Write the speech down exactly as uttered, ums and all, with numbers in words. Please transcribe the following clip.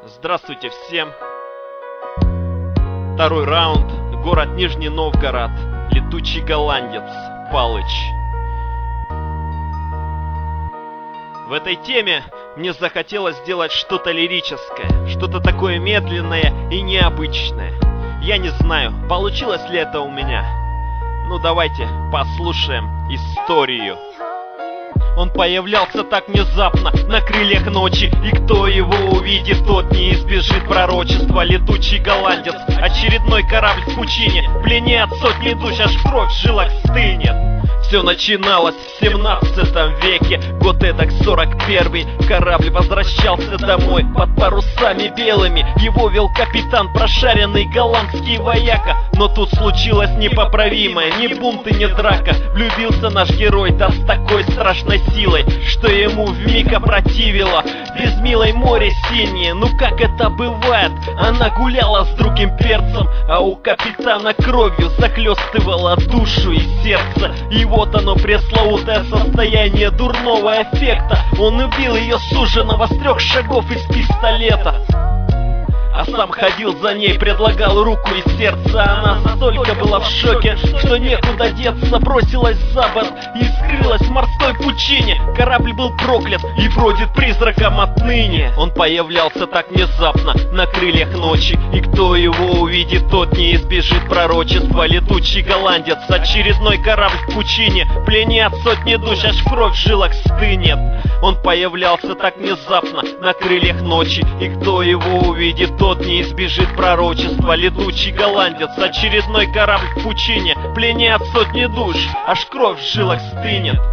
Здравствуйте всем. Второй раунд. Город Нижний Новгород. Летучий голландец. Палыч. В этой теме мне захотелось сделать что-то лирическое, что-то такое медленное и необычное. Я не знаю, получилось ли это у меня. Ну давайте послушаем историю. Он появлялся так внезапно, на крыльях ночи, и кто его увидит, тот не избежит пророчества. Летучий голландец, очередной корабль в пучине, в плене от сотни душ, аж кровь в жилах стынет. Все начиналось в семнадцатом веке, год эдак сорок первый. Корабль возвращался домой под парусами белыми. Его вел капитан, прошаренный голландский вояка. Но тут случилось непоправимое, ни бунт и ни драка. Влюбился наш герой, да с такой страшной силой, что ему вмиг опротивило. Без милой море синее, ну как это бывает? Она гуляла с другим перцем, а у капитана кровью захлестывала душу и сердце. И вот оно, пресловутое состояние дурного эффекта. Он убил ее суженого с трех шагов из пистолета, а сам ходил за ней, предлагал руку и сердце. Она столько была в шоке, что некуда деться, бросилась за борт и скрылась в морской пучине. Корабль был проклят и бродит призраком отныне. Он появлялся так внезапно, на крыльях ночи, и кто его увидит, тот не избежит пророчества. Летучий голландец, очередной корабль в пучине, в плене от сотни душ, аж кровь в жилах стынет. Он появлялся так внезапно, на крыльях ночи, и кто его увидит, тот не избежит пророчества. Летучий голландец, очередной корабль в пучине, в плене от сотни душ, аж кровь в жилах стынет.